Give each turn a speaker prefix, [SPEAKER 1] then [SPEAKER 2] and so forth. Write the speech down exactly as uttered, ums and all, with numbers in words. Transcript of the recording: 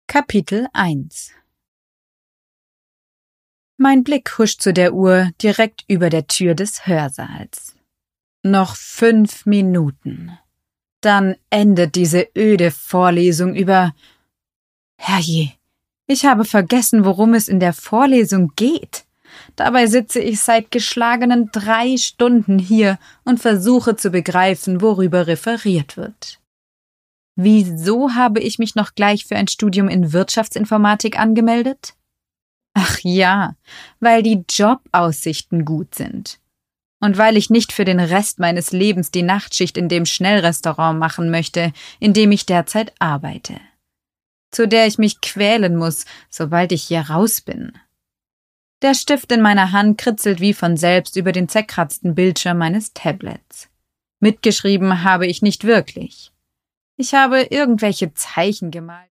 [SPEAKER 1] Kapitel eins. Mein Blick huscht zu der Uhr direkt über der Tür des Hörsaals. Noch fünf Minuten. Dann endet diese öde Vorlesung über... Herrje, ich habe vergessen, worum es in der Vorlesung geht. Dabei sitze ich seit geschlagenen drei Stunden hier und versuche zu begreifen, worüber referiert wird. Wieso habe ich mich noch gleich für ein Studium in Wirtschaftsinformatik angemeldet? Ach ja, weil die Jobaussichten gut sind. Und weil ich nicht für den Rest meines Lebens die Nachtschicht in dem Schnellrestaurant machen möchte, in dem ich derzeit arbeite. Zu der ich mich quälen muss, sobald ich hier raus bin. Der Stift in meiner Hand kritzelt wie von selbst über den zerkratzten Bildschirm meines Tablets. Mitgeschrieben habe ich nicht wirklich. Ich habe irgendwelche Zeichen gemalt.